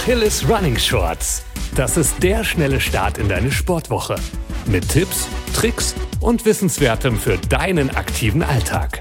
Achilles Running Shorts. Das ist der schnelle Start in deine Sportwoche. Mit Tipps, Tricks und Wissenswertem für deinen aktiven Alltag.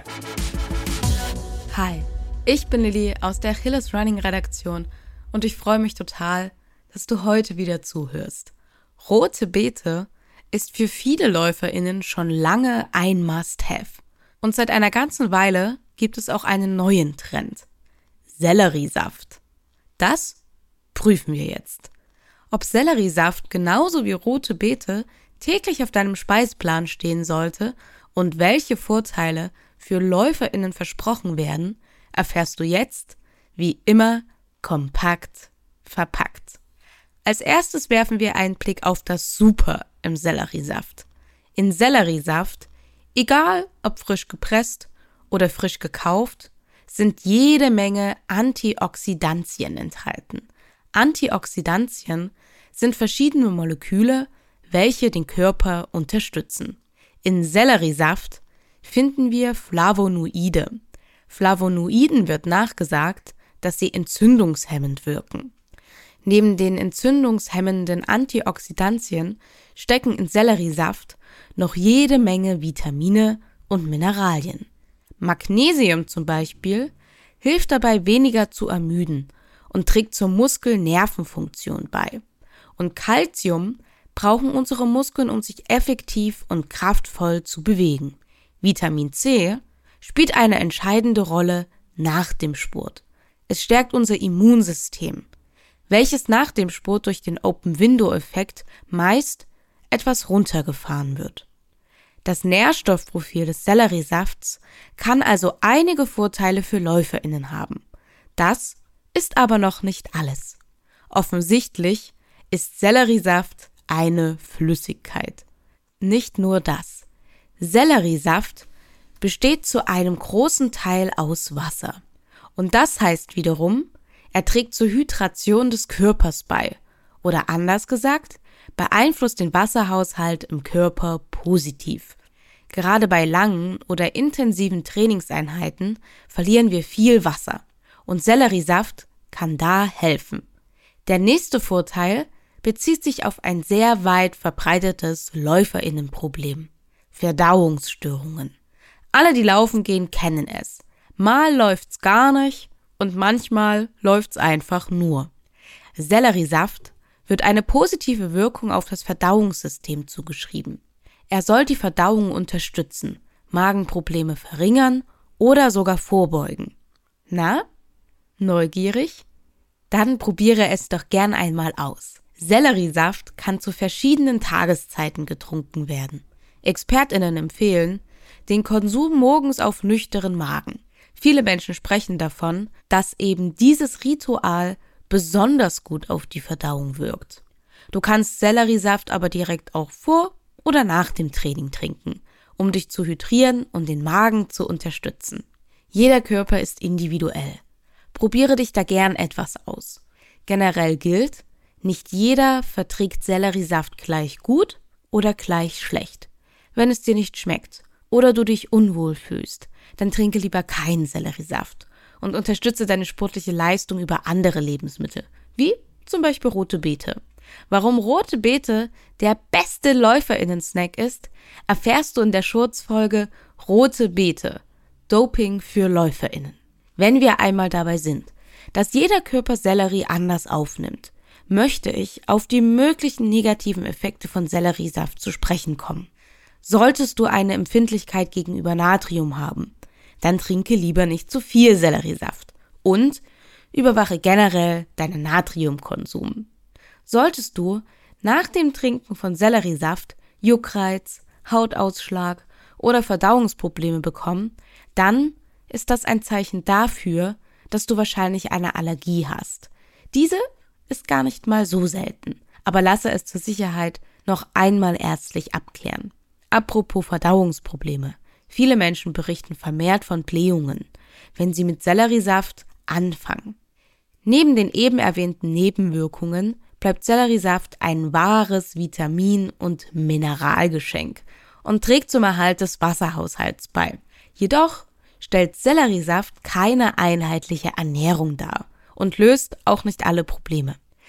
Hi, ich bin Lilly aus der Achilles Running Redaktion und ich freue mich total, dass du heute wieder zuhörst. Rote Beete ist für viele LäuferInnen schon lange ein Must-Have. Und seit einer ganzen Weile gibt es auch einen neuen Trend. Selleriesaft. Das prüfen wir jetzt. Ob Selleriesaft genauso wie rote Beete täglich auf deinem Speiseplan stehen sollte und welche Vorteile für LäuferInnen versprochen werden, erfährst du jetzt, wie immer, kompakt verpackt. Als erstes werfen wir einen Blick auf das Super im Selleriesaft. In Selleriesaft, egal ob frisch gepresst oder frisch gekauft, sind jede Menge Antioxidantien enthalten. Antioxidantien sind verschiedene Moleküle, welche den Körper unterstützen. In Selleriesaft finden wir Flavonoide. Flavonoiden wird nachgesagt, dass sie entzündungshemmend wirken. Neben den entzündungshemmenden Antioxidantien stecken in Selleriesaft noch jede Menge Vitamine und Mineralien. Magnesium zum Beispiel hilft dabei, weniger zu ermüden und trägt zur Muskel-Nervenfunktion bei. Und Calcium brauchen unsere Muskeln, um sich effektiv und kraftvoll zu bewegen. Vitamin C spielt eine entscheidende Rolle nach dem Sport. Es stärkt unser Immunsystem, welches nach dem Sport durch den Open-Window-Effekt meist etwas runtergefahren wird. Das Nährstoffprofil des Selleriesafts kann also einige Vorteile für LäuferInnen haben. Das ist aber noch nicht alles. Offensichtlich ist Selleriesaft eine Flüssigkeit. Nicht nur das. Selleriesaft besteht zu einem großen Teil aus Wasser. Und das heißt wiederum, er trägt zur Hydration des Körpers bei. Oder anders gesagt, beeinflusst den Wasserhaushalt im Körper positiv. Gerade bei langen oder intensiven Trainingseinheiten verlieren wir viel Wasser. Und Selleriesaft kann da helfen. Der nächste Vorteil bezieht sich auf ein sehr weit verbreitetes LäuferInnenproblem. Verdauungsstörungen. Alle, die laufen gehen, kennen es. Mal läuft's gar nicht und manchmal läuft's einfach nur. Selleriesaft wird eine positive Wirkung auf das Verdauungssystem zugeschrieben. Er soll die Verdauung unterstützen, Magenprobleme verringern oder sogar vorbeugen. Na, neugierig? Dann probiere es doch gern einmal aus. Selleriesaft kann zu verschiedenen Tageszeiten getrunken werden. ExpertInnen empfehlen den Konsum morgens auf nüchternen Magen. Viele Menschen sprechen davon, dass eben dieses Ritual besonders gut auf die Verdauung wirkt. Du kannst Selleriesaft aber direkt auch vor oder nach dem Training trinken, um dich zu hydrieren und den Magen zu unterstützen. Jeder Körper ist individuell. Probiere dich da gern etwas aus. Generell gilt, nicht jeder verträgt Selleriesaft gleich gut oder gleich schlecht. Wenn es dir nicht schmeckt oder du dich unwohl fühlst, dann trinke lieber keinen Selleriesaft und unterstütze deine sportliche Leistung über andere Lebensmittel, wie zum Beispiel rote Beete. Warum rote Beete der beste LäuferInnen-Snack ist, erfährst du in der Shorts-Folge Rote Beete – Doping für LäuferInnen. Wenn wir einmal dabei sind, dass jeder Körper Sellerie anders aufnimmt, möchte ich auf die möglichen negativen Effekte von Selleriesaft zu sprechen kommen. Solltest du eine Empfindlichkeit gegenüber Natrium haben, dann trinke lieber nicht zu viel Selleriesaft und überwache generell deinen Natriumkonsum. Solltest du nach dem Trinken von Selleriesaft Juckreiz, Hautausschlag oder Verdauungsprobleme bekommen, dann ist das ein Zeichen dafür, dass du wahrscheinlich eine Allergie hast. Diese ist gar nicht mal so selten, aber lasse es zur Sicherheit noch einmal ärztlich abklären. Apropos Verdauungsprobleme. Viele Menschen berichten vermehrt von Blähungen, wenn sie mit Selleriesaft anfangen. Neben den eben erwähnten Nebenwirkungen bleibt Selleriesaft ein wahres Vitamin- und Mineralgeschenk und trägt zum Erhalt des Wasserhaushalts bei. Jedoch stellt Selleriesaft keine einheitliche Ernährung dar und löst auch nicht alle Probleme.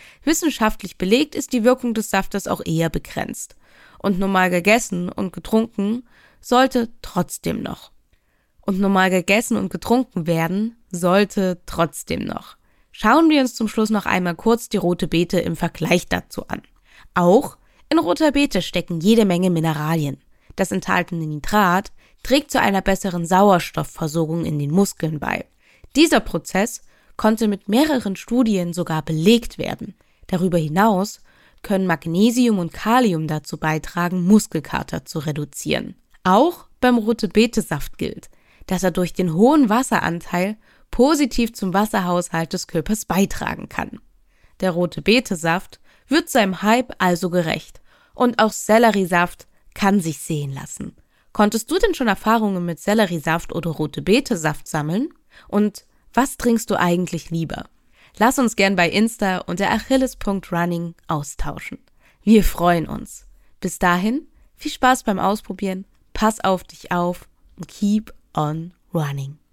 Wissenschaftlich belegt ist die Wirkung des Saftes auch eher begrenzt. Und normal gegessen und getrunken sollte trotzdem noch. Schauen wir uns zum Schluss noch einmal kurz die rote Beete im Vergleich dazu an. Auch in roter Beete stecken jede Menge Mineralien. Das enthaltene Nitrat trägt zu einer besseren Sauerstoffversorgung in den Muskeln bei. Dieser Prozess konnte mit mehreren Studien sogar belegt werden. Darüber hinaus können Magnesium und Kalium dazu beitragen, Muskelkater zu reduzieren. Auch beim Rote-Beete-Saft gilt, dass er durch den hohen Wasseranteil positiv zum Wasserhaushalt des Körpers beitragen kann. Der Rote-Beete-Saft wird seinem Hype also gerecht und auch Selleriesaft kann sich sehen lassen. Konntest du denn schon Erfahrungen mit Selleriesaft oder Rote-Beete-Saft sammeln? Und was trinkst du eigentlich lieber? Lass uns gern bei Insta unter achilles.running austauschen. Wir freuen uns. Bis dahin, viel Spaß beim Ausprobieren, pass auf dich auf und keep on running.